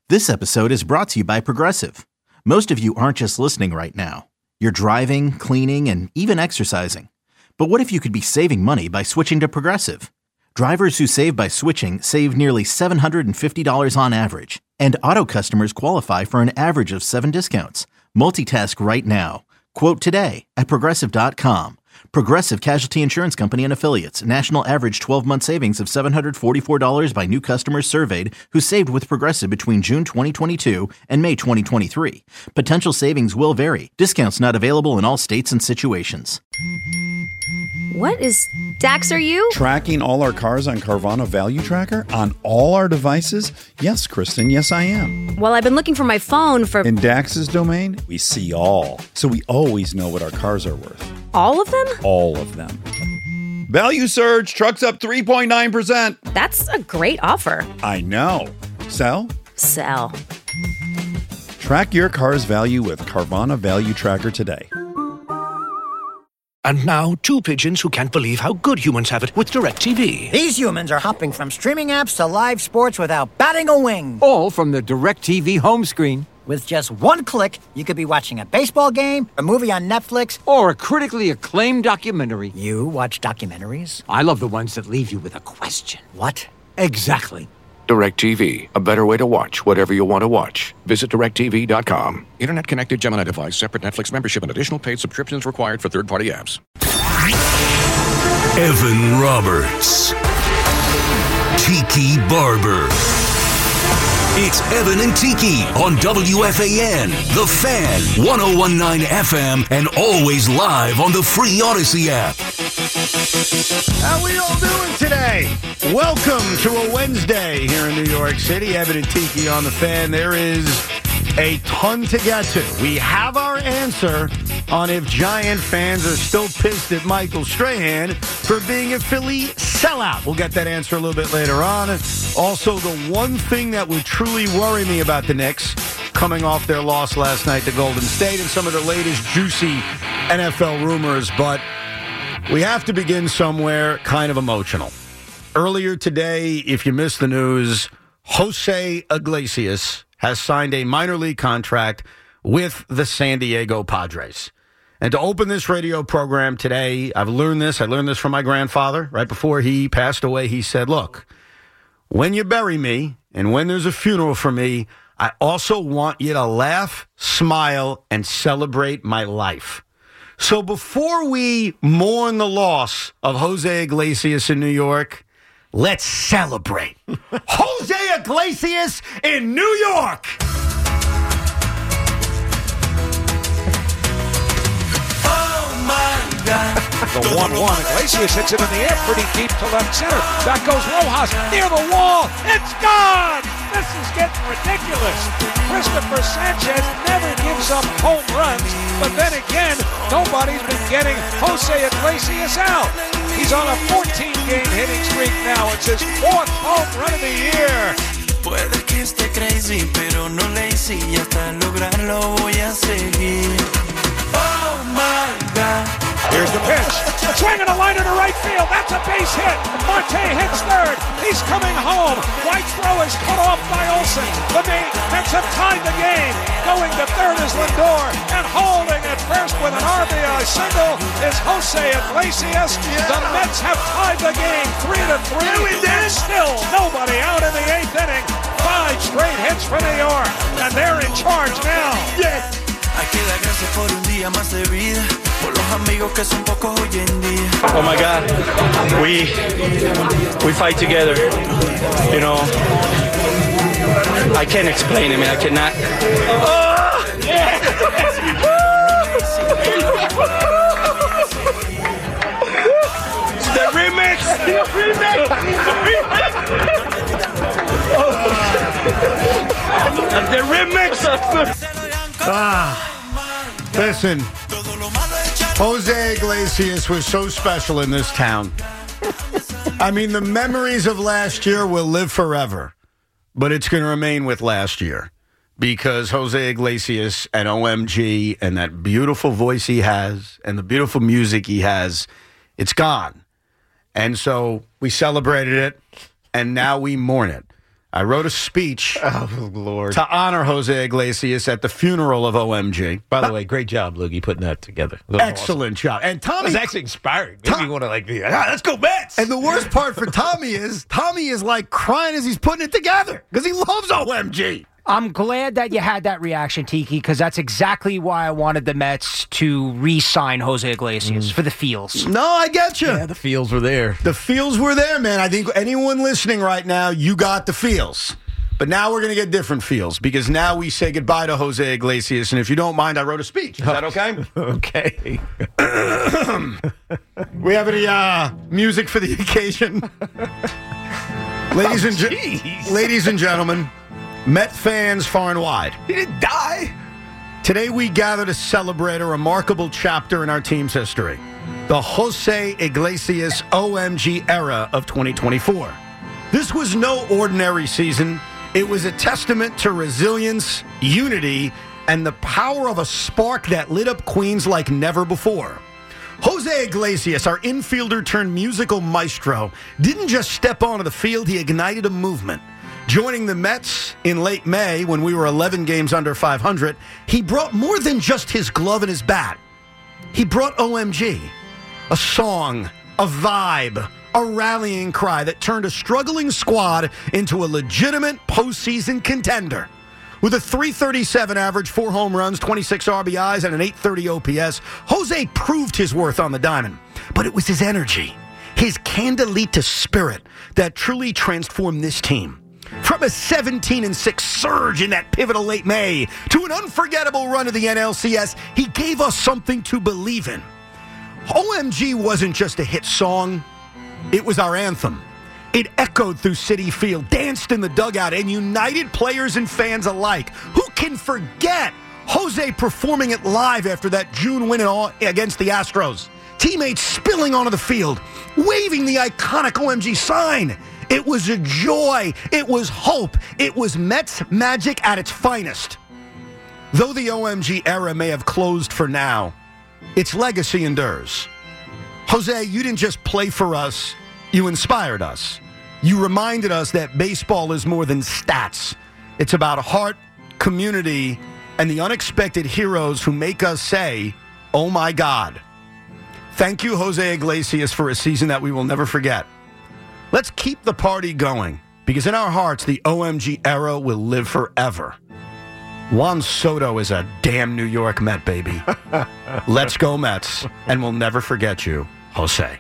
This episode is brought to you by Progressive. Most of you aren't just listening right now. You're driving, cleaning, and even exercising. But what if you could be saving money by switching to Progressive? Drivers who save by switching save nearly $750 on average. And auto customers qualify for an average of 7 discounts. Multitask right now. Quote today at Progressive.com. Progressive Casualty Insurance Company and Affiliates. National average 12-month savings of $744 by new customers surveyed who saved with Progressive between June 2022 and May 2023. Potential savings will vary. Discounts not available in all states and situations. What is Dax, are you? Tracking all our cars on Carvana Value Tracker on all our devices? Yes, Kristen, yes I am. Well, I've been looking for my phone for... In Dax's domain, we see all. So we always know what our cars are worth. All of them? All of them. Value surge, trucks up 3.9%. That's a great offer. I know. Sell? Sell. Track your car's value with Carvana Value Tracker today. And now, two pigeons who can't believe how good humans have it with DirecTV. These humans are hopping from streaming apps to live sports without batting a wing. All from the DirecTV home screen. With just one click, you could be watching a baseball game, a movie on Netflix, or a critically acclaimed documentary. You watch documentaries? I love the ones that leave you with a question. What? Exactly. DirecTV, a better way to watch whatever you want to watch. Visit DirecTV.com. Internet-connected Gemini device, separate Netflix membership, and additional paid subscriptions required for third-party apps. Evan Roberts. Tiki Barber. It's Evan and Tiki on WFAN, The Fan, 101.9 FM, and always live on the free Odyssey app. How we all doing today? Welcome to a Wednesday here in New York City. Evan and Tiki on The Fan. There is a ton to get to. We have our answer on if Giant fans are still pissed at Michael Strahan for being a Philly sellout. We'll get that answer a little bit later on. Also, the one thing that would truly worry me about the Knicks coming off their loss last night to Golden State and some of the latest juicy NFL rumors, but we have to begin somewhere kind of emotional. Earlier today, if you missed the news, Jose Iglesias has signed a minor league contract with the San Diego Padres. And to open this radio program today, I learned this from my grandfather. Right before he passed away, he said, look, when you bury me and when there's a funeral for me, I also want you to laugh, smile, and celebrate my life. So before we mourn the loss of Jose Iglesias in New York, let's celebrate. Jose Iglesias in New York! The 1-1. Iglesias hits it in the air pretty deep to left center. Back goes Rojas near the wall. It's gone! This is getting ridiculous. Christopher Sanchez never gives up home runs, but then again, nobody's been getting Jose Iglesias out. He's on a 14-game hitting streak now. It's his 4th home run of the year. Puede que esté crazy, pero no lazy. Y hasta lograrlo voy a seguir. Oh my God. Here's the pitch. Swinging a liner to right field. That's a base hit. Marte hits third. He's coming home. White's throw is cut off by Olsen. The Mets have tied the game. Going to third is Lindor. And holding at first with an RBI single is Jose Iglesias. The Mets have tied the game 3-3. And still nobody out in the 8th inning. 5 straight hits for New York. And they're in charge now. Hay que dar gracias por un día más de vida, por los amigos que son pocos hoy en día. Oh my God, we fight together. You know, I can't explain it, man. I cannot. Oh! Yeah. The remix. The remix. Listen, Jose Iglesias was so special in this town. I mean, the memories of last year will live forever, but it's going to remain with last year because Jose Iglesias and OMG and that beautiful voice he has and the beautiful music he has, it's gone. And so we celebrated it, and now we mourn it. I wrote a speech Lord. to honor Jose Iglesias at the funeral of OMG. By the way, great job, Loogie, putting that together. Excellent job. And Tommy... It was actually inspiring. Made me want to be like, let's go Mets! And the worst part for Tommy is like crying as he's putting it together because he loves OMG. I'm glad that you had that reaction, Tiki, because that's exactly why I wanted the Mets to re-sign Jose Iglesias for the feels. No, I get you. Yeah, the feels were there. The feels were there, man. I think anyone listening right now, you got the feels. But now we're going to get different feels because now we say goodbye to Jose Iglesias. And if you don't mind, I wrote a speech. Is that okay? Okay. We have any music for the occasion? Ladies and gentlemen, Met fans far and wide. He didn't die. Today we gather to celebrate a remarkable chapter in our team's history. The Jose Iglesias OMG era of 2024. This was no ordinary season. It was a testament to resilience, unity, and the power of a spark that lit up Queens like never before. Jose Iglesias, our infielder turned musical maestro, didn't just step onto the field, he ignited a movement. Joining the Mets in late May when we were 11 games under 500, he brought more than just his glove and his bat. He brought OMG, a song, a vibe, a rallying cry that turned a struggling squad into a legitimate postseason contender. With a .337 average, 4 home runs, 26 RBIs, and an .830 OPS, Jose proved his worth on the diamond. But it was his energy, his Candelita spirit that truly transformed this team. From a 17-6 surge in that pivotal late May to an unforgettable run to the NLCS, he gave us something to believe in. OMG wasn't just a hit song, it was our anthem. It echoed through Citi Field, danced in the dugout, and united players and fans alike. Who can forget Jose performing it live after that June win against the Astros? Teammates spilling onto the field, waving the iconic OMG sign. It was a joy. It was hope. It was Mets magic at its finest. Though the OMG era may have closed for now, its legacy endures. Jose, you didn't just play for us. You inspired us. You reminded us that baseball is more than stats. It's about heart, community, and the unexpected heroes who make us say, oh my God. Thank you, Jose Iglesias, for a season that we will never forget. Let's keep the party going, because in our hearts, the OMG era will live forever. Juan Soto is a damn New York Met, baby. Let's go, Mets, and we'll never forget you, Jose.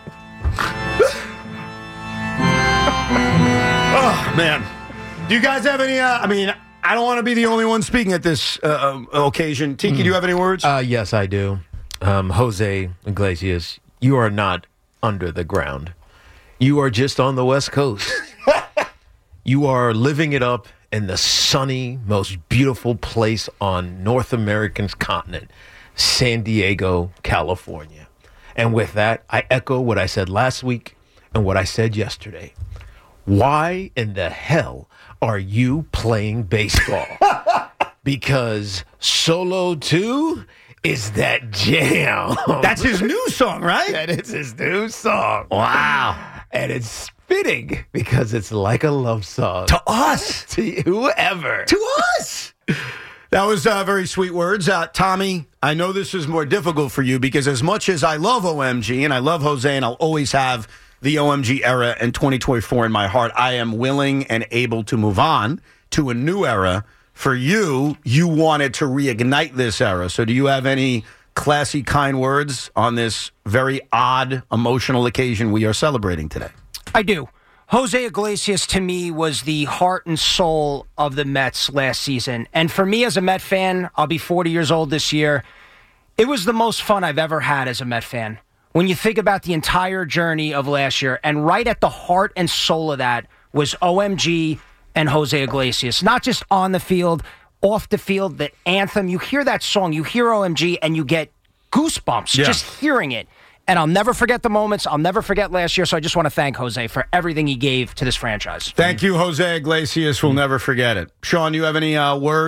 Oh, man. Do you guys have any, I don't want to be the only one speaking at this occasion. Tiki, do you have any words? Yes, I do. Jose Iglesias, you are not under the ground. You are just on the West Coast. You are living it up in the sunny, most beautiful place on North America's continent, San Diego, California. And with that, I echo what I said last week and what I said yesterday. Why in the hell are you playing baseball? Because Solo 2 is that jam. That's his new song, right? That is his new song. Wow. And it's fitting because it's like a love song. To us. To whoever. To us. That was very sweet words. Tommy, I know this is more difficult for you because as much as I love OMG and I love Jose and I'll always have the OMG era and 2024 in my heart, I am willing and able to move on to a new era. For you, you wanted to reignite this era. So do you have any classy, kind words on this very odd, emotional occasion we are celebrating today? I do. Jose Iglesias, to me, was the heart and soul of the Mets last season. And for me as a Met fan, I'll be 40 years old this year, it was the most fun I've ever had as a Met fan. When you think about the entire journey of last year, and right at the heart and soul of that was OMG and Jose Iglesias. Not just on the field, off the field, the anthem. You hear that song, you hear OMG, and you get goosebumps just hearing it. And I'll never forget the moments. I'll never forget last year. So I just want to thank Jose for everything he gave to this franchise. Thank you, Jose Iglesias. We'll never forget it. Sean, you have any words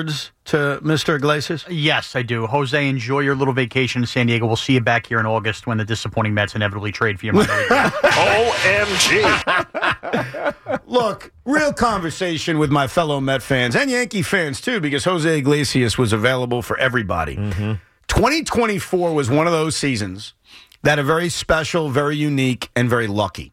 to Mr. Iglesias? Yes, I do. Jose, enjoy your little vacation in San Diego. We'll see you back here in August when the disappointing Mets inevitably trade for your minor league. OMG. Look, real conversation with my fellow Met fans and Yankee fans, too, because Jose Iglesias was available for everybody. 2024 was one of those seasons that are very special, very unique, and very lucky.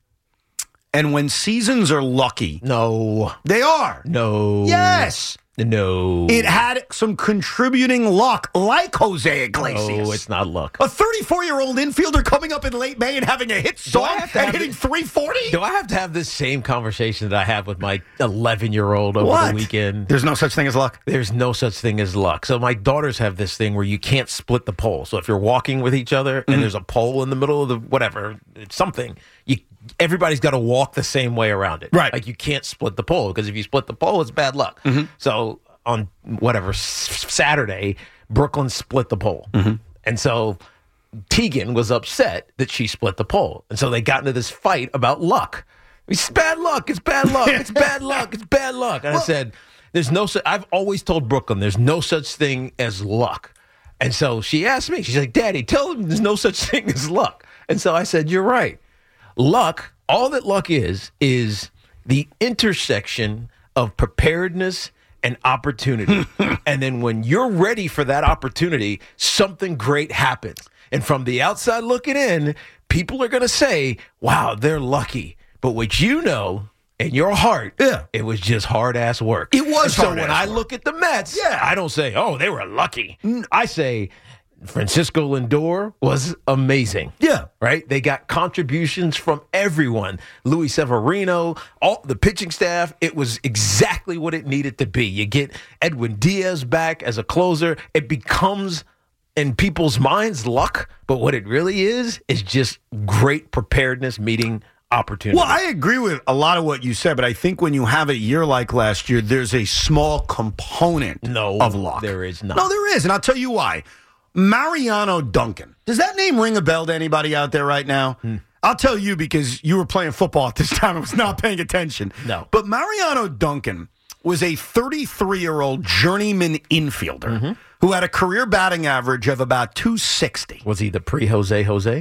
And when seasons are lucky... No. They are. No. Yes. No. It had some contributing luck, like Jose Iglesias. No, it's not luck. A 34-year-old infielder coming up in late May and having a hit song and hitting 340? Do I have to have this same conversation that I had with my 11-year-old over the weekend? There's no such thing as luck? There's no such thing as luck. So my daughters have this thing where you can't split the pole. So if you're walking with each other and there's a pole in the middle of the whatever, it's something, everybody's got to walk the same way around it. Right. Like you can't split the pole because if you split the pole, it's bad luck. So on whatever Saturday, Brooklyn split the pole. And so Tegan was upset that she split the pole. And so they got into this fight about luck. It's bad luck. It's bad luck. It's bad luck. It's bad luck. And I said, I've always told Brooklyn there's no such thing as luck. And so she asked me, she's like, Daddy, tell them there's no such thing as luck. And so I said, you're right. Luck, all that luck is the intersection of preparedness and opportunity. And then when you're ready for that opportunity, something great happens. And from the outside looking in, people are going to say, wow, they're lucky. But what you know in your heart, it was just hard-ass work. It was so hard-ass when I work. look at the Mets, I don't say, oh, they were lucky. I say, Francisco Lindor was amazing. Yeah. Right? They got contributions from everyone. Luis Severino, all the pitching staff. It was exactly what it needed to be. You get Edwin Diaz back as a closer. It becomes, in people's minds, luck. But what it really is just great preparedness meeting opportunity. Well, I agree with a lot of what you said, but I think when you have a year like last year, there's a small component of luck. There is not. No, there is, and I'll tell you why. Mariano Duncan. Does that name ring a bell to anybody out there right now? I'll tell you because you were playing football at this time and was not paying attention. No. But Mariano Duncan was a 33-year-old journeyman infielder who had a career batting average of about 260. Was he the pre-Jose?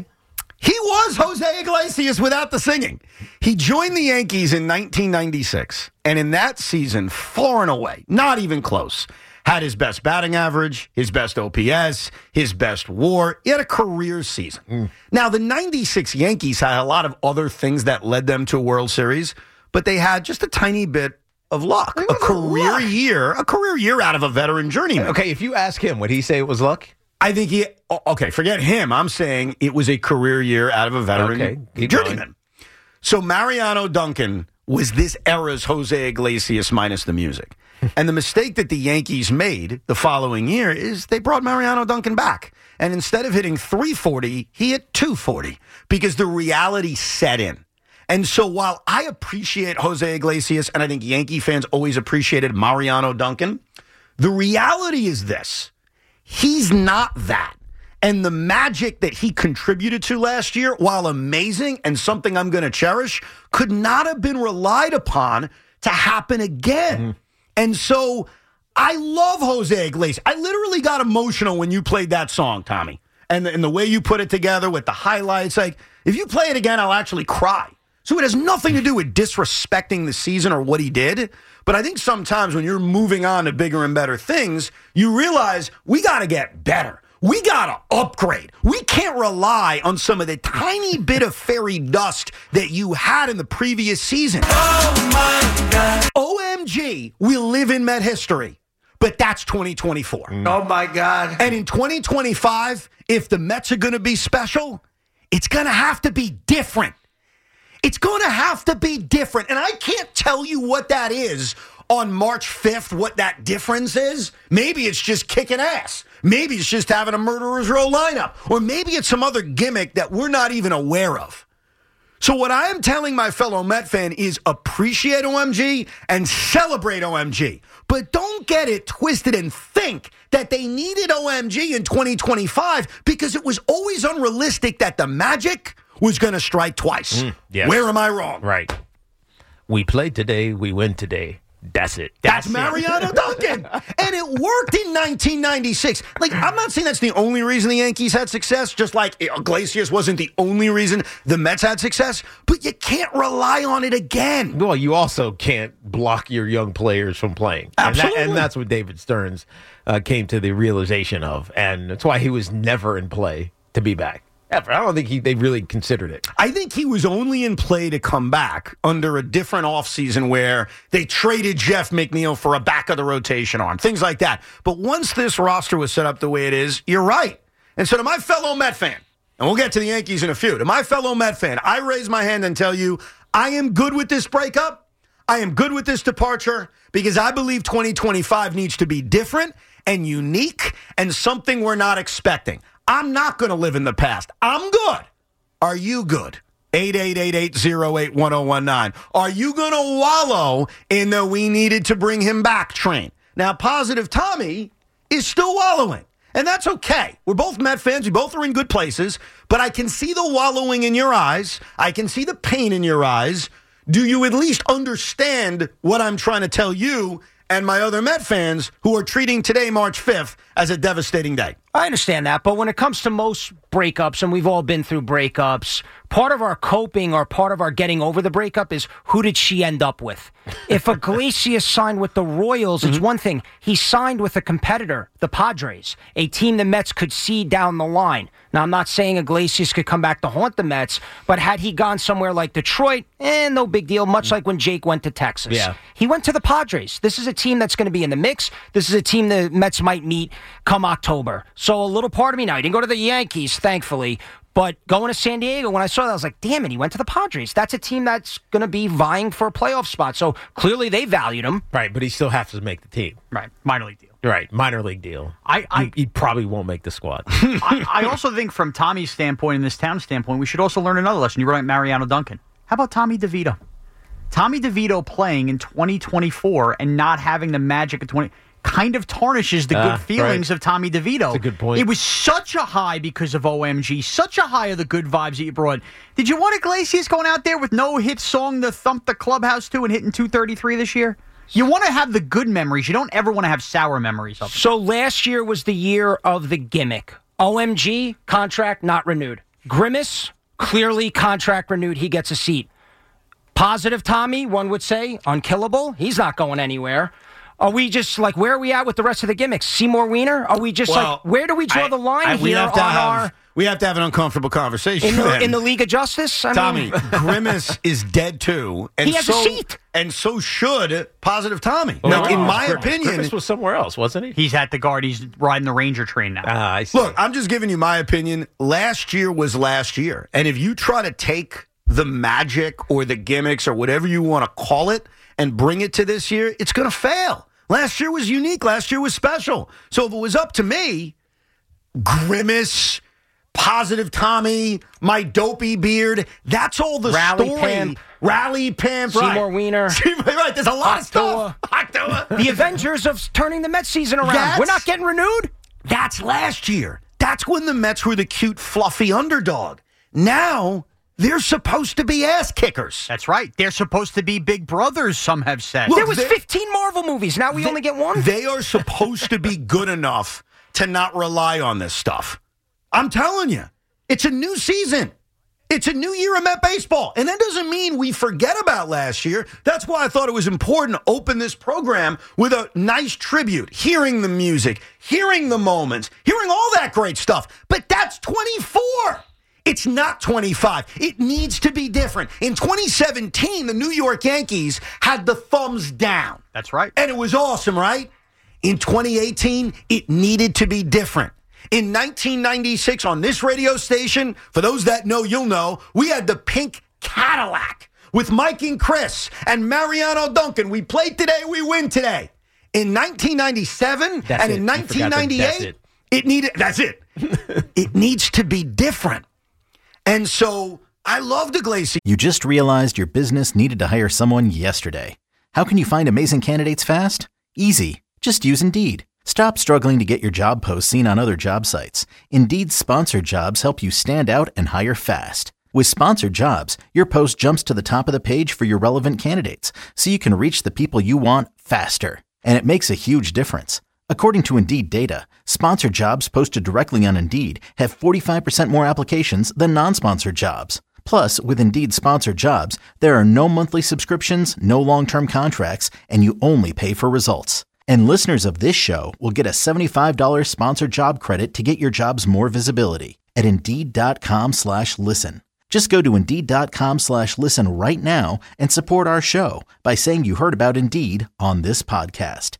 He was Jose Iglesias without the singing. He joined the Yankees in 1996, and in that season, far and away, not even close, had his best batting average, his best OPS, his best WAR. He had a career season. Now, the 96 Yankees had a lot of other things that led them to a World Series, but they had just a tiny bit of luck. A career year out of a veteran journeyman. Okay, if you ask him, would he say it was luck? I think forget him. I'm saying it was a career year out of a veteran journeyman. So Mariano Duncan was this era's Jose Iglesias minus the music. And the mistake that the Yankees made the following year is they brought Mariano Duncan back. And instead of hitting 340, he hit 240 because the reality set in. And so while I appreciate Jose Iglesias, and I think Yankee fans always appreciated Mariano Duncan, the reality is this. He's not that. And the magic that he contributed to last year, while amazing and something I'm going to cherish, could not have been relied upon to happen again. And so I love Jose Iglesias. I literally got emotional when you played that song, Tommy. And the way you put it together with the highlights. Like, if you play it again, I'll actually cry. So it has nothing to do with disrespecting the season or what he did. But I think sometimes when you're moving on to bigger and better things, you realize we got to get better. We got to upgrade. We can't rely on some of the tiny bit of fairy dust that you had in the previous season. Oh, my God. OMG, we live in Met history. But that's 2024. Oh, my God. And in 2025, if the Mets are going to be special, it's going to have to be different. It's going to have to be different. And I can't tell you what that is on March 5th, what that difference is. Maybe it's just kicking ass. Maybe it's just having a murderer's row lineup. Or maybe it's some other gimmick that we're not even aware of. So what I am telling my fellow Met fan is appreciate OMG and celebrate OMG. But don't get it twisted and think that they needed OMG in 2025 because it was always unrealistic that the magic was going to strike twice. Yes. Where am I wrong? Right. We played today, we win today. That's it. That's Mariano Duncan. And it worked in 1996. Like, I'm not saying that's the only reason the Yankees had success, just like Iglesias wasn't the only reason the Mets had success, but you can't rely on it again. Well, you also can't block your young players from playing. Absolutely. And that's what David Stearns came to the realization of. And that's why he was never in play to be back. Ever. I don't think they really considered it. I think he was only in play to come back under a different offseason where they traded Jeff McNeil for a back-of-the-rotation arm, things like that. But once this roster was set up the way it is, you're right. And so to my fellow Met fan, and we'll get to the Yankees in a few, to my fellow Met fan, I raise my hand and tell you, I am good with this breakup. I am good with this departure because I believe 2025 needs to be different and unique and something we're not expecting. I'm not going to live in the past. I'm good. Are you good? 888-808-1019. Are you going to wallow in the we needed to bring him back train? Now, Positive Tommy is still wallowing, and that's okay. We're both Met fans. We both are in good places, but I can see the wallowing in your eyes. I can see the pain in your eyes. Do you at least understand what I'm trying to tell you and my other Met fans who are treating today, March 5th, as a devastating day? I understand that, but when it comes to most breakups, and we've all been through breakups, part of our coping or part of our getting over the breakup is who did she end up with? If Iglesias signed with the Royals, it's one thing. He signed with a competitor, the Padres, a team the Mets could see down the line. Now, I'm not saying Iglesias could come back to haunt the Mets, but had he gone somewhere like Detroit, no big deal, much like when Jake went to Texas. Yeah. He went to the Padres. This is a team that's going to be in the mix. This is a team the Mets might meet come October. So a little part of me now, he didn't go to the Yankees, thankfully, but going to San Diego, when I saw that, I was like, damn it, he went to the Padres. That's a team that's going to be vying for a playoff spot. So clearly they valued him. Right, but he still has to make the team. Right, minor league deal. Right, minor league deal. He probably won't make the squad. I also think from Tommy's standpoint and this town's standpoint, we should also learn another lesson. You were like Mariano Duncan. How about Tommy DeVito? Tommy DeVito playing in 2024 and not having the magic of 20 kind of tarnishes the good feelings of Tommy DeVito. That's a good point. It was such a high because of OMG, such a high of the good vibes that you brought. Did you want Iglesias going out there with no hit song to thump the clubhouse to and hitting 233 this year? You want to have the good memories. You don't ever want to have sour memories of it. So last year was the year of the gimmick. OMG, contract not renewed. Grimace, clearly contract renewed. He gets a seat. Positive Tommy, one would say, unkillable. He's not going anywhere. Are we just like, where are we at with the rest of the gimmicks? Seymour Wiener? Are we just like, where do we draw the line we here have to have an uncomfortable conversation in the League of Justice? Tommy, Grimace is dead too. And he has a seat. And so should Positive Tommy. Now, in my opinion... Grimace was somewhere else, wasn't he? He's at the Guard. He's riding the Ranger train now. I see. Look, I'm just giving you my opinion. Last year was last year. And if you try to take the magic or the gimmicks or whatever you want to call it and bring it to this year, it's going to fail. Last year was unique. Last year was special. So if it was up to me, Grimace, Positive Tommy, my dopey beard, that's all the Rally story. Pimp. Rally Pimp. Seymour Wiener. Right, there's a lot of stuff. The Avengers of turning the Mets season around. We're not getting renewed? That's last year. That's when the Mets were the cute, fluffy underdog. Now... they're supposed to be ass kickers. That's right. They're supposed to be big brothers, some have said. Look, there was 15 Marvel movies. Now we only get one? They are supposed to be good enough to not rely on this stuff. I'm telling you. It's a new season. It's a new year of Met baseball. And that doesn't mean we forget about last year. That's why I thought it was important to open this program with a nice tribute. Hearing the music, hearing the moments, hearing all that great stuff. But that's 24. It's not 25. It needs to be different. In 2017, the New York Yankees had the thumbs down. That's right. And it was awesome, right? In 2018, it needed to be different. In 1996, on this radio station, for those that know, you'll know, we had the pink Cadillac with Mike and Chris and Mariano Duncan. We played today, we win today. In 1997 in 1998, it needed, that's it. It needs to be different. And so I loved Iglesias. You just realized your business needed to hire someone yesterday. How can you find amazing candidates fast? Easy. Just use Indeed. Stop struggling to get your job posts seen on other job sites. Indeed's sponsored jobs help you stand out and hire fast. With sponsored jobs, your post jumps to the top of the page for your relevant candidates, so you can reach the people you want faster. And it makes a huge difference. According to Indeed data, sponsored jobs posted directly on Indeed have 45% more applications than non-sponsored jobs. Plus, with Indeed sponsored jobs, there are no monthly subscriptions, no long-term contracts, and you only pay for results. And listeners of this show will get a $75 sponsored job credit to get your jobs more visibility at Indeed.com/listen. Just go to Indeed.com/listen right now and support our show by saying you heard about Indeed on this podcast.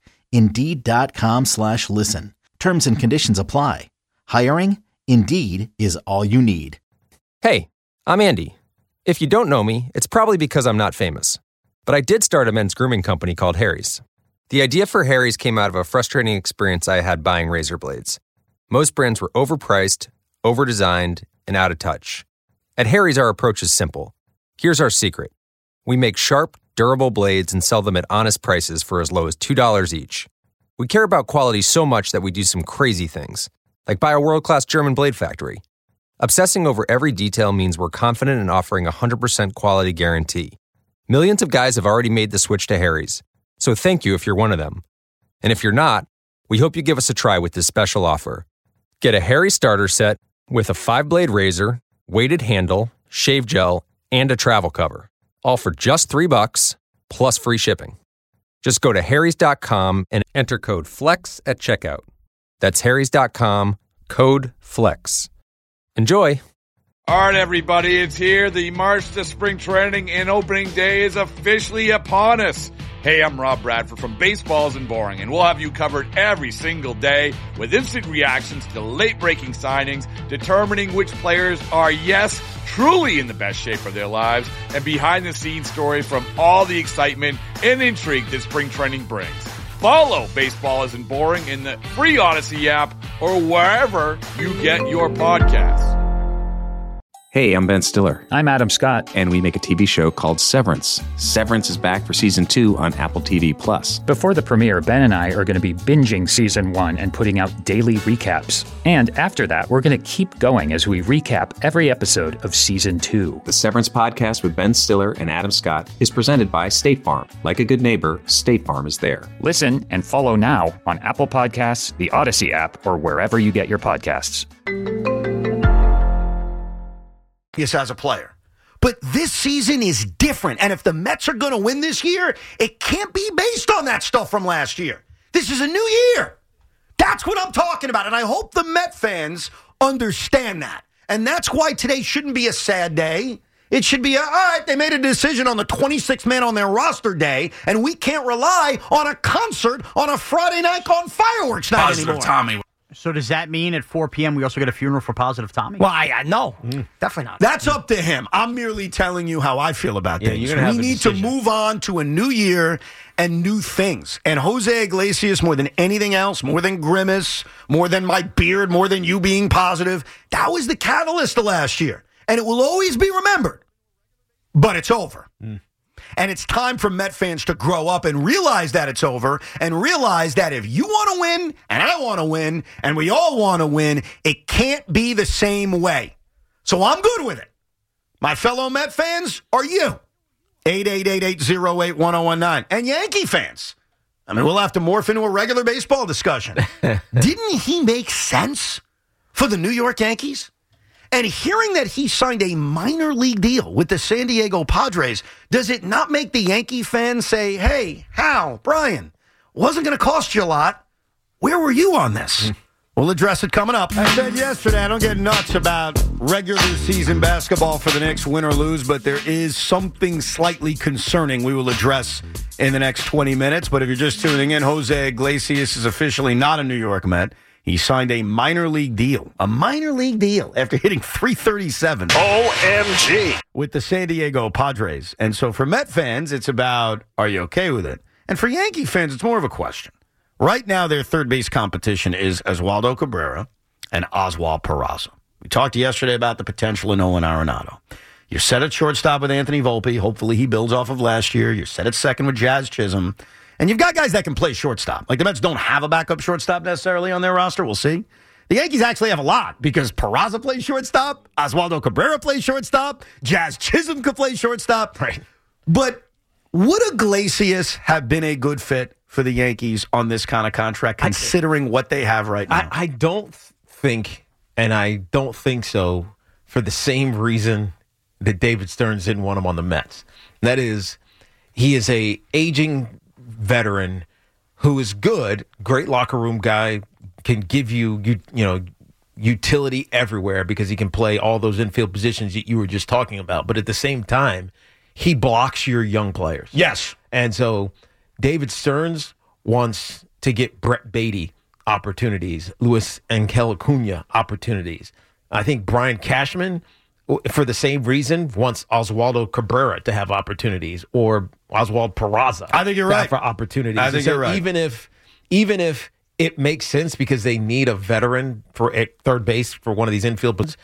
Indeed.com/listen. Terms and conditions apply. Hiring? Indeed is all you need. Hey, I'm Andy. If you don't know me, it's probably because I'm not famous. But I did start a men's grooming company called Harry's. The idea for Harry's came out of a frustrating experience I had buying razor blades. Most brands were overpriced, overdesigned, and out of touch. At Harry's, our approach is simple. Here's our secret. We make sharp, durable blades and sell them at honest prices for as low as $2 each. We care about quality so much that we do some crazy things, like buy a world-class German blade factory. Obsessing over every detail means we're confident in offering a 100% quality guarantee. Millions of guys have already made the switch to Harry's, so thank you if you're one of them. And if you're not, we hope you give us a try with this special offer. Get a Harry's starter set with a 5-blade razor, weighted handle, shave gel, and a travel cover. All for just $3 plus free shipping. Just go to harrys.com and enter code FLEX at checkout. That's harrys.com, code FLEX. Enjoy. All right, everybody, it's here. The March to Spring Training and Opening Day is officially upon us. Hey, I'm Rob Bradford from Baseball Isn't Boring, and we'll have you covered every single day with instant reactions to the late-breaking signings, determining which players are, yes, truly in the best shape of their lives, and behind-the-scenes stories from all the excitement and intrigue that spring training brings. Follow Baseball Isn't Boring in the free Odyssey app or wherever you get your podcasts. Hey, I'm Ben Stiller. I'm Adam Scott. And we make a TV show called Severance. Severance is back for Season 2 on Apple TV+. Before the premiere, Ben and I are going to be binging Season 1 and putting out daily recaps. And after that, we're going to keep going as we recap every episode of Season 2. The Severance podcast with Ben Stiller and Adam Scott is presented by State Farm. Like a good neighbor, State Farm is there. Listen and follow now on Apple Podcasts, the Odyssey app, or wherever you get your podcasts. As a player. But this season is different. And if the Mets are going to win this year, it can't be based on that stuff from last year. This is a new year. That's what I'm talking about. And I hope the Met fans understand that. And that's why today shouldn't be a sad day. It should be, all right, they made a decision on the 26th man on their roster day, and we can't rely on a concert on a Friday night on fireworks night Positive anymore. Tommy. So does that mean at 4 p.m. we also get a funeral for Positive Tommy? Well, no. Definitely not. That's up to him. I'm merely telling you how I feel about things. We need to move on to a new year and new things. And Jose Iglesias, more than anything else, more than Grimace, more than my beard, more than you being positive, that was the catalyst of last year. And it will always be remembered. But it's over. And it's time for Met fans to grow up and realize that it's over and realize that if you want to win and I want to win and we all want to win, it can't be the same way. So I'm good with it. My fellow Met fans are you. 888-808-1019. And Yankee fans. I mean, we'll have to morph into a regular baseball discussion. Didn't he make sense for the New York Yankees? And hearing that he signed a minor league deal with the San Diego Padres, does it not make the Yankee fans say, hey, Hal, Brian, wasn't going to cost you a lot. Where were you on this? We'll address it coming up. I said yesterday, I don't get nuts about regular season basketball for the Knicks, win or lose, but there is something slightly concerning we will address in the next 20 minutes. But if you're just tuning in, Jose Iglesias is officially not a New York Met. He signed a minor league deal after hitting .337. OMG. With the San Diego Padres. And so for Met fans, it's about, are you okay with it? And for Yankee fans, it's more of a question. Right now, their third base competition is Oswaldo Cabrera and Oswald Peraza. We talked yesterday about the potential of Nolan Arenado. You're set at shortstop with Anthony Volpe. Hopefully he builds off of last year. You're set at second with Jazz Chisholm. And you've got guys that can play shortstop. Like the Mets don't have a backup shortstop necessarily on their roster. We'll see. The Yankees actually have a lot because Peraza plays shortstop. Oswaldo Cabrera plays shortstop. Jazz Chisholm could play shortstop. Right. But Would Iglesias have been a good fit for the Yankees on this kind of contract, considering what they have right now? I don't think, and I don't think so for the same reason that David Stearns didn't want him on the Mets. That is, he is a aging veteran who is good, great locker room guy, can give you utility everywhere because he can play all those infield positions that you were just talking about. But at the same time, he blocks your young players. Yes. And so David Stearns wants to get Brett Beatty opportunities, Luis Angel Acuna opportunities. I think Brian Cashman, for the same reason, wants Oswaldo Cabrera to have opportunities, or Oswald Peraza. I think you're right. For opportunities. I think you're right. Even if it makes sense because they need a veteran at third base for one of these infield positions,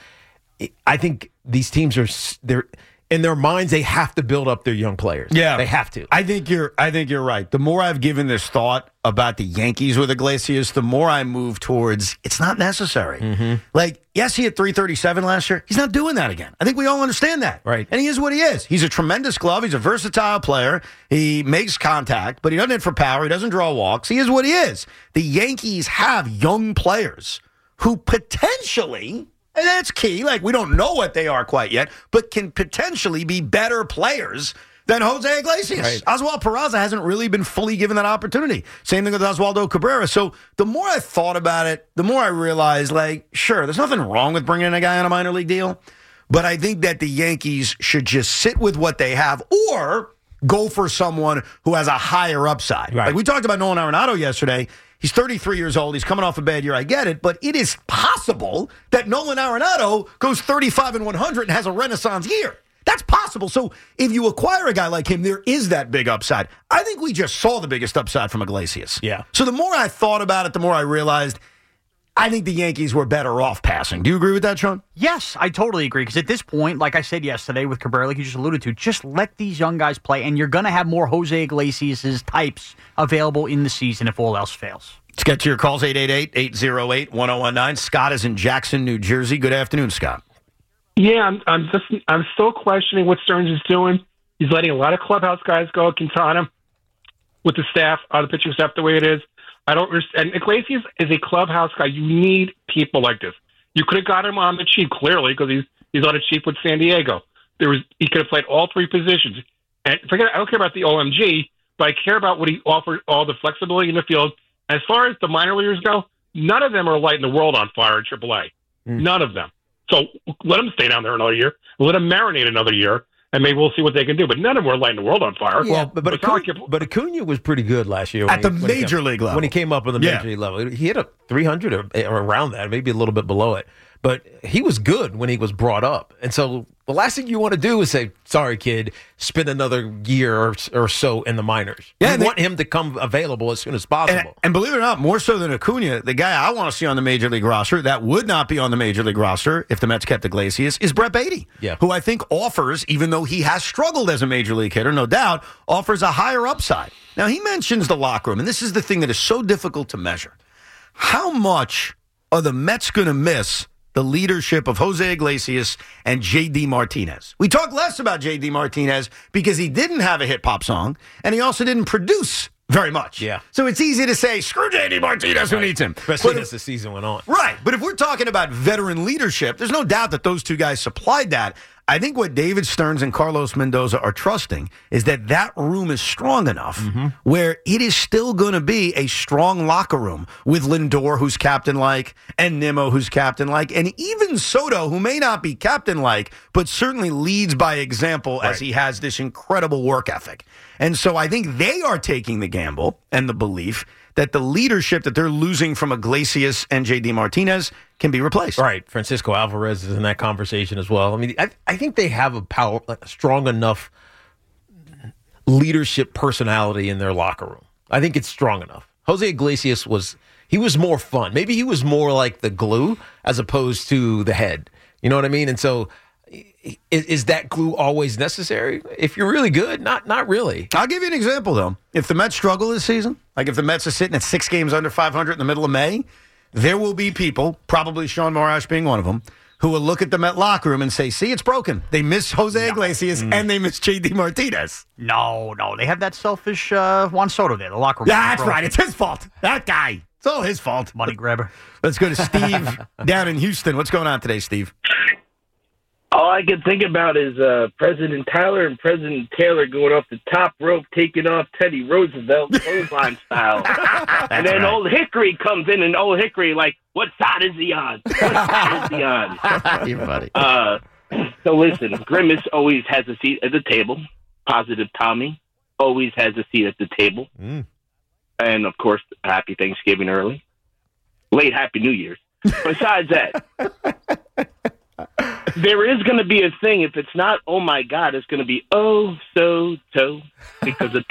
I think these teams they're in their minds, they have to build up their young players. Yeah, they have to. I think you're right. The more I've given this thought about the Yankees with Iglesias, the more I move towards it's not necessary. Mm-hmm. Like, yes, he had 337 last year. He's not doing that again. I think we all understand that. Right. And he is what he is. He's a tremendous glove. He's a versatile player. He makes contact, but he doesn't hit for power. He doesn't draw walks. He is what he is. The Yankees have young players who potentially, and that's key, like we don't know what they are quite yet, but can potentially be better players than Jose Iglesias. Right. Oswald Peraza hasn't really been fully given that opportunity. Same thing with Oswaldo Cabrera. So the more I thought about it, the more I realized, like, sure, there's nothing wrong with bringing in a guy on a minor league deal, but I think that the Yankees should just sit with what they have or go for someone who has a higher upside. Right. Like we talked about Nolan Arenado yesterday. He's 33 years old. He's coming off a bad year. I get it. But it is possible that Nolan Arenado goes 35 and 100 and has a renaissance year. That's possible. So if you acquire a guy like him, there is that big upside. I think we just saw the biggest upside from Iglesias. Yeah. So the more I thought about it, the more I realized I think the Yankees were better off passing. Do you agree with that, Sean? Yes, I totally agree. Because at this point, like I said yesterday with Cabrera, like you just alluded to, just let these young guys play, and you're going to have more Jose Iglesias types available in the season if all else fails. Let's get to your calls, 888-808-1019. Scott is in Jackson, New Jersey. Good afternoon, Scott. Yeah, I'm still questioning what Stearns is doing. He's letting a lot of clubhouse guys go at Quintana with the staff, the pitching staff, the way it is. I don't understand. Iglesias is a clubhouse guy. You need people like this. You could have got him on the cheap, clearly, because he's on the cheap with San Diego. He could have played all three positions. And I don't care about the OMG, but I care about what he offered, all the flexibility in the field. As far as the minor leaguers go, none of them are lighting the world on fire in AAA. None of them. So let them stay down there another year. Let them marinate another year, and maybe we'll see what they can do. But none of them are lighting the world on fire. Yeah, but Acuna was pretty good last year. At the major league level. When he came up on the major league level. He hit a 300 or around that, maybe a little bit below it. But he was good when he was brought up. And so the last thing you want to do is say, sorry, kid, spend another year or so in the minors. You want him to come available as soon as possible. And believe it or not, more so than Acuna, the guy I want to see on the major league roster that would not be on the major league roster if the Mets kept Iglesias is Brett Beatty, who I think offers, even though he has struggled as a major league hitter, no doubt, offers a higher upside. Now, he mentions the locker room, and this is the thing that is so difficult to measure. How much are the Mets going to miss the leadership of Jose Iglesias and J.D. Martinez? We talk less about J.D. Martinez because he didn't have a hit-pop song, and he also didn't produce very much. Yeah. So it's easy to say, screw J.D. Martinez, who needs him? Especially as the season went on. Right. But if we're talking about veteran leadership, there's no doubt that those two guys supplied that. I think what David Stearns and Carlos Mendoza are trusting is that room is strong enough where it is still going to be a strong locker room with Lindor, who's captain-like, and Nimmo, who's captain-like, and even Soto, who may not be captain-like, but certainly leads by example as he has this incredible work ethic. And so I think they are taking the gamble and the belief that the leadership that they're losing from Iglesias and J.D. Martinez can be replaced. Right. Francisco Alvarez is in that conversation as well. I mean, I think they have a strong enough leadership personality in their locker room. I think it's strong enough. Jose Iglesias was more fun. Maybe he was more like the glue as opposed to the head. You know what I mean? And so is that glue always necessary? If you're really good, not really. I'll give you an example, though. If the Mets struggle this season, like if the Mets are sitting at 6 games under 500 in the middle of May, there will be people, probably Sean Morash being one of them, who will look at the Met locker room and say, see, it's broken. They miss Jose Iglesias and they miss J.D. Martinez. No. They have that selfish Juan Soto there, the locker room. Yeah, that's right. It's his fault. That guy. It's all his fault. Money grabber. Let's go to Steve down in Houston. What's going on today, Steve? All I can think about is President Tyler and President Taylor going off the top rope, taking off Teddy Roosevelt, clothesline style. And then Old Hickory comes in, and Old Hickory, like, what side is he on? What side is he on? You're funny. So listen, Grimace always has a seat at the table. Positive Tommy always has a seat at the table. And, of course, happy Thanksgiving early. Late Happy New Year's. Besides that, there is going to be a thing. If it's not, oh, my God, it's going to be so. Because of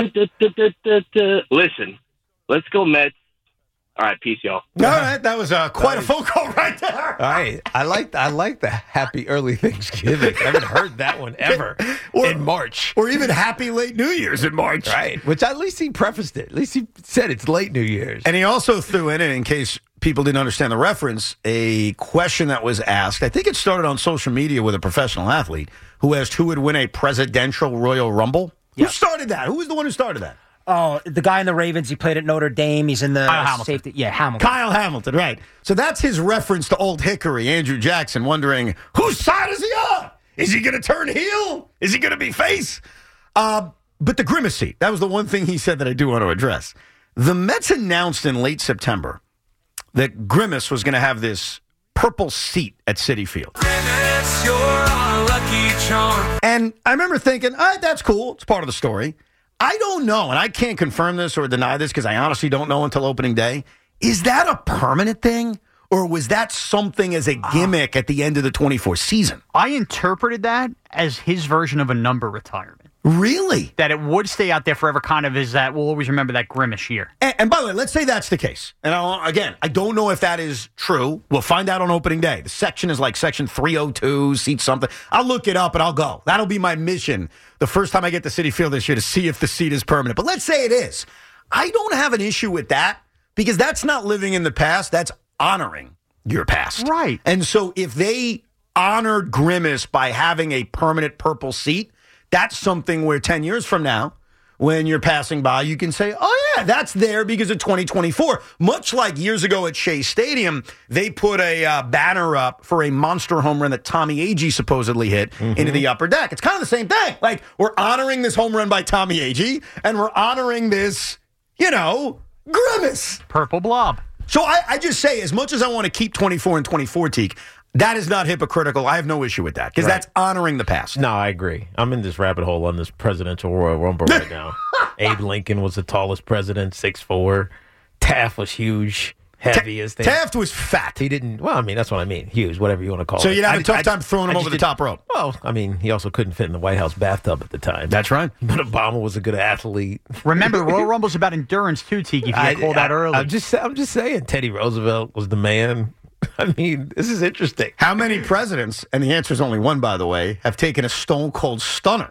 Listen, let's go Mets. All right, peace, y'all. All right, that was quite a phone call right there. All right, I like the happy early Thanksgiving. I haven't heard that one ever in March. Or even happy late New Year's in March. Right, which at least he prefaced it. At least he said it's late New Year's. And he also threw in case people didn't understand the reference, a question that was asked. I think it started on social media with a professional athlete who asked who would win a presidential Royal Rumble. Who started that? Who was the one who started that? Oh, the guy in the Ravens. He played at Notre Dame. He's in the safety. Yeah, Hamilton. Kyle Hamilton, right. So that's his reference to Old Hickory, Andrew Jackson, wondering, whose side is he on? Is he going to turn heel? Is he going to be face? But the Grimace seat, that was the one thing he said that I do want to address. The Mets announced in late September that Grimace was going to have this purple seat at Citi Field. Grimace, you're our lucky charm. And I remember thinking, all right, that's cool. It's part of the story. I don't know, and I can't confirm this or deny this because I honestly don't know until opening day. Is that a permanent thing? Or was that something as a gimmick at the end of the 24 season? I interpreted that as his version of a number retirement. Really? That it would stay out there forever, kind of is that we'll always remember that Grimace year. And by the way, let's say that's the case. And I don't know if that is true. We'll find out on opening day. The section is like section 302, seat something. I'll look it up and I'll go. That'll be my mission the first time I get to Citi Field this year to see if the seat is permanent. But let's say it is. I don't have an issue with that because that's not living in the past. That's honoring your past. Right. And so if they honored Grimace by having a permanent purple seat, that's something where 10 years from now, when you're passing by, you can say, oh, yeah, that's there because of 2024. Much like years ago at Shea Stadium, they put a banner up for a monster home run that Tommy Agee supposedly hit into the upper deck. It's kind of the same thing. Like, we're honoring this home run by Tommy Agee, and we're honoring this, Grimace. Purple blob. So I just say, as much as I want to keep 24 and 24, Teak, that is not hypocritical. I have no issue with that because that's honoring the past. No, I agree. I'm in this rabbit hole on this presidential Royal Rumble right now. Abe Lincoln was the tallest president, 6'4". Taft was huge, heavy as thing. Taft was fat. He didn't. Well, I mean, that's what I mean. Huge, whatever you want to call it. So you'd have a tough time throwing him over the top rope. Well, I mean, he also couldn't fit in the White House bathtub at the time. That's right. But Obama was a good athlete. Remember, the Royal Rumble's about endurance too, Tiki. If you get called out early. I'm just saying, Teddy Roosevelt was the man. I mean, this is interesting. How many presidents, and the answer is only one, by the way, have taken a stone cold stunner?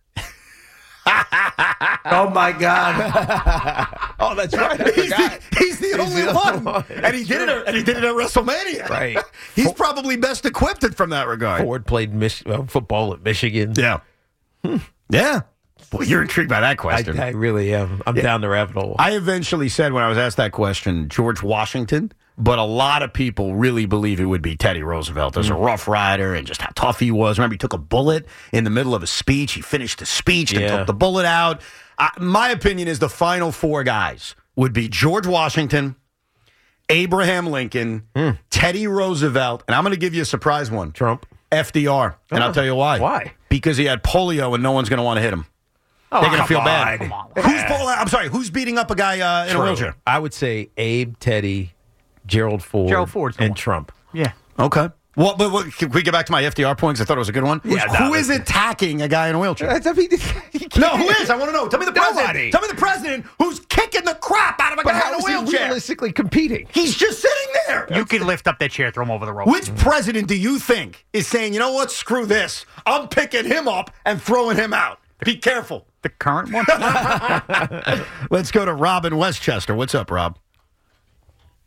Oh, my God. Oh, that's right. He's the only one. And he did it at WrestleMania. Right. He's probably best equipped from that regard. Ford played football at Michigan. Yeah. Yeah. Well, you're intrigued by that question. I really am. I'm down the rabbit hole. I eventually said when I was asked that question, George Washington, but a lot of people really believe it would be Teddy Roosevelt as a Rough Rider and just how tough he was. Remember, he took a bullet in the middle of a speech. He finished the speech and took the bullet out. My opinion is the final four guys would be George Washington, Abraham Lincoln, Teddy Roosevelt, and I'm going to give you a surprise one. Trump. FDR. And I'll tell you why. Why? Because he had polio and no one's going to want to hit him. Oh, they're going to feel bad. Come on. Who's beating up a guy in a wheelchair? I would say Abe, Teddy, Gerald Ford, and Trump. Yeah. Okay. Well, but can we get back to my FDR point because I thought it was a good one? Yeah, who is attacking a guy in a wheelchair? No, who is? I want to know. Tell me the president. Nobody. Tell me the president who's kicking the crap out of a guy in a wheelchair. Realistically competing. He's just sitting there. You can lift up that chair, throw him over the rope. Which president do you think is saying, you know what, screw this. I'm picking him up and throwing him out. Be careful. The current one? Let's go to Rob in Westchester. What's up, Rob?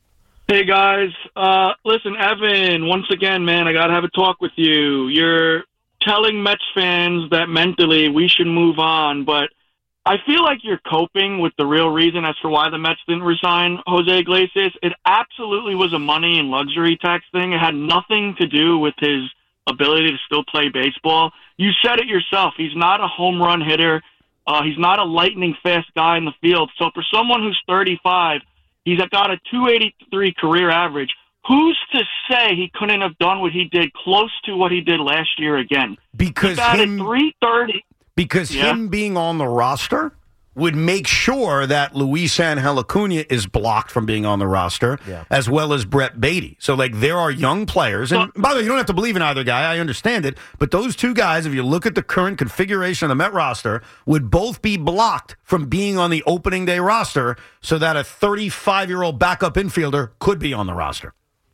Hey, guys. Listen, Evan, once again, man, I got to have a talk with you. You're telling Mets fans that mentally we should move on, but I feel like you're coping with the real reason as to why the Mets didn't resign Jose Iglesias. It absolutely was a money and luxury tax thing. It had nothing to do with his ability to still play baseball. You said it yourself. He's not a home run hitter. He's not a lightning fast guy in the field. So for someone who's 35, he's got a 283 career average. Who's to say he couldn't have done what he did, close to what he did last year again? Because he batted 330. Because him being on the roster would make sure that Luis Angel Acuna is blocked from being on the roster, as well as Brett Beatty. So, there are young players. And, by the way, you don't have to believe in either guy. I understand it. But those two guys, if you look at the current configuration of the Met roster, would both be blocked from being on the opening day roster so that a 35-year-old backup infielder could be on the roster.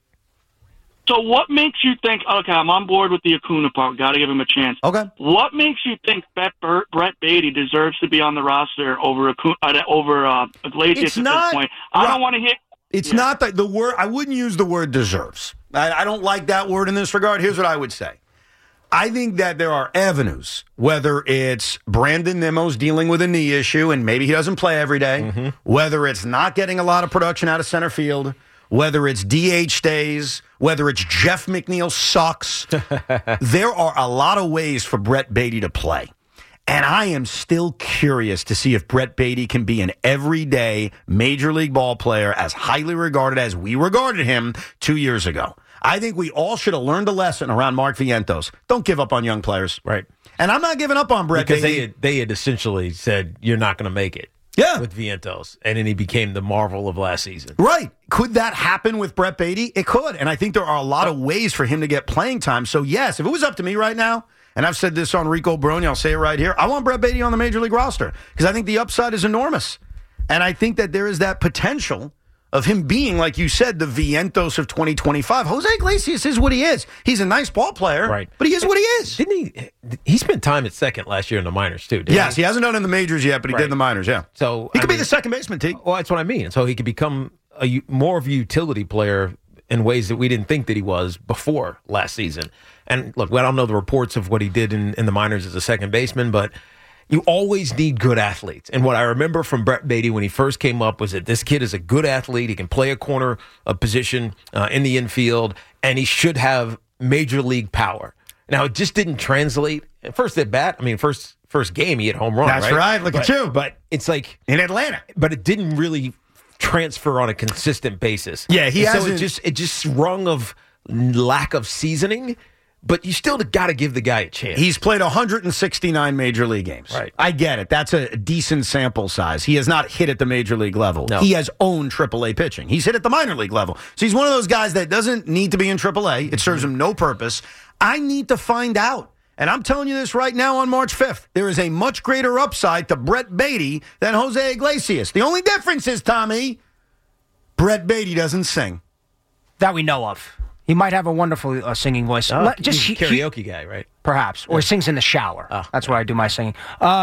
So what makes you think, okay, I'm on board with the Acuna part, got to give him a chance. Okay. What makes you think Brett Beatty deserves to be on the roster over Iglesias at this point? I don't want to hit. It's not the word. I wouldn't use the word deserves. I don't like that word in this regard. Here's what I would say. I think that there are avenues, whether it's Brandon Nimmo's dealing with a knee issue and maybe he doesn't play every day, whether it's not getting a lot of production out of center field, whether it's DH days, whether it's Jeff McNeil sucks. There are a lot of ways for Brett Beatty to play. And I am still curious to see if Brett Beatty can be an everyday major league ball player as highly regarded as we regarded him 2 years ago. I think we all should have learned a lesson around Mark Vientos. Don't give up on young players. Right. And I'm not giving up on Brett Beatty. Because they had essentially said, you're not going to make it. With Vientos. And then he became the marvel of last season. Right. Could that happen with Brett Beatty? It could. And I think there are a lot of ways for him to get playing time. So, yes, if it was up to me right now, and I've said this on Rico Broni, I'll say it right here, I want Brett Beatty on the Major League roster because I think the upside is enormous. And I think that there is that potential of him being, like you said, the Vientos of 2025. Jose Iglesias is what he is. He's a nice ball player, right? But he is what he is. Didn't he spent time at second last year in the minors, too, didn't Yes, he hasn't done it in the majors yet, but he did in the minors, So he could be the second baseman, T. Well, that's what I mean. So he could become more of a utility player in ways that we didn't think that he was before last season. And look, I don't know the reports of what he did in the minors as a second baseman, but you always need good athletes. And what I remember from Brett Beatty when he first came up was that this kid is a good athlete. He can play a corner position in the infield, and he should have major league power. Now, it just didn't translate. First at bat, first game, he hit home run. That's right. Look at you. But it's like in Atlanta. But it didn't really transfer on a consistent basis. Yeah, so it just rung of lack of seasoning. But you still got to give the guy a chance. He's played 169 major league games. Right. I get it. That's a decent sample size. He has not hit at the major league level. No. He has owned AAA pitching. He's hit at the minor league level. So he's one of those guys that doesn't need to be in AAA. It serves him no purpose. I need to find out. And I'm telling you this right now on March 5th. There is a much greater upside to Brett Beatty than Jose Iglesias. The only difference is, Tommy, Brett Beatty doesn't sing. That we know of. He might have a wonderful singing voice. He's a karaoke guy, right? Perhaps. Or he sings in the shower. That's where I do my singing.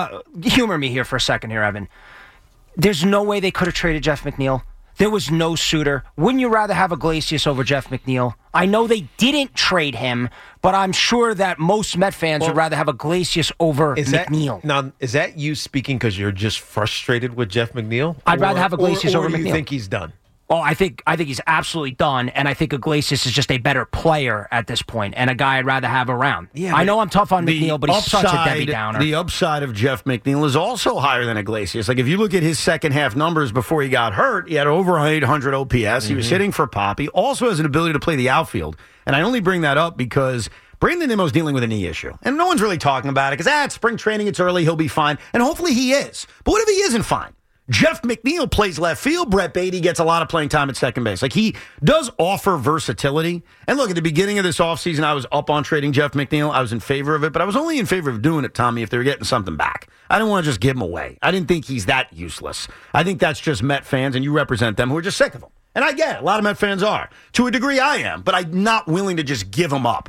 Humor me here for a second here, Evan. There's no way they could have traded Jeff McNeil. There was no suitor. Wouldn't you rather have Iglesias over Jeff McNeil? I know they didn't trade him, but I'm sure that most Met fans would rather have Iglesias over McNeil. Now, is that you speaking because you're just frustrated with Jeff McNeil? I'd rather have Iglesias over McNeil. Or do you McNeil. think he's done? Oh, I think he's absolutely done, and I think Iglesias is just a better player at this point, and a guy I'd rather have around. Yeah, I know I'm tough on McNeil, but he's such a Debbie Downer. The upside of Jeff McNeil is also higher than Iglesias. Like, if you look at his second half numbers before he got hurt, he had over 800 OPS. He was hitting for pop. He also has an ability to play the outfield, and I only bring that up because Brandon Nimmo's dealing with a knee issue, and no one's really talking about it because, it's spring training, it's early, he'll be fine, and hopefully he is. But what if he isn't fine? Jeff McNeil plays left field. Brett Beatty gets a lot of playing time at second base. Like, he does offer versatility. And look, at the beginning of this offseason, I was up on trading Jeff McNeil. I was in favor of it, but I was only in favor of doing it, Tommy, if they were getting something back. I didn't want to just give him away. I didn't think he's that useless. I think that's just Met fans, and you represent them, who are just sick of him. And I get it. A lot of Met fans are. To a degree, I am, but I'm not willing to just give him up.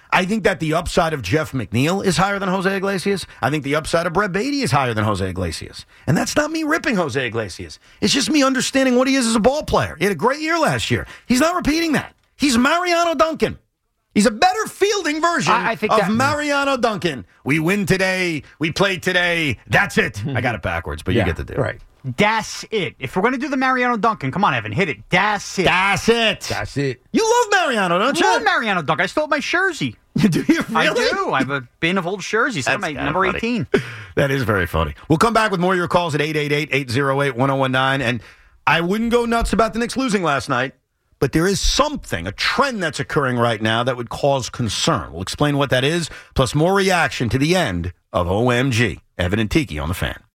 I think that the upside of Jeff McNeil is higher than Jose Iglesias. I think the upside of Brett Beatty is higher than Jose Iglesias. And that's not me ripping Jose Iglesias. It's just me understanding what he is as a ball player. He had a great year last year. He's not repeating that. He's Mariano Duncan. He's a better fielding version of Mariano Duncan. We win today. We play today. That's it. I got it backwards, but you get the deal. Right. That's it. If we're going to do the Mariano Duncan, come on, Evan, hit it. That's it. That's it. That's it. You love Mariano, don't you? I love Mariano Duncan. I stole my jersey. Do you really? I do. I have a bin of old jerseys. I'm number 18. That is very funny. We'll come back with more of your calls at 888-808-1019. And I wouldn't go nuts about the Knicks losing last night, but there is something, a trend that's occurring right now that would cause concern. We'll explain what that is, plus more reaction to the end of OMG. Evan and Tiki on the Fan.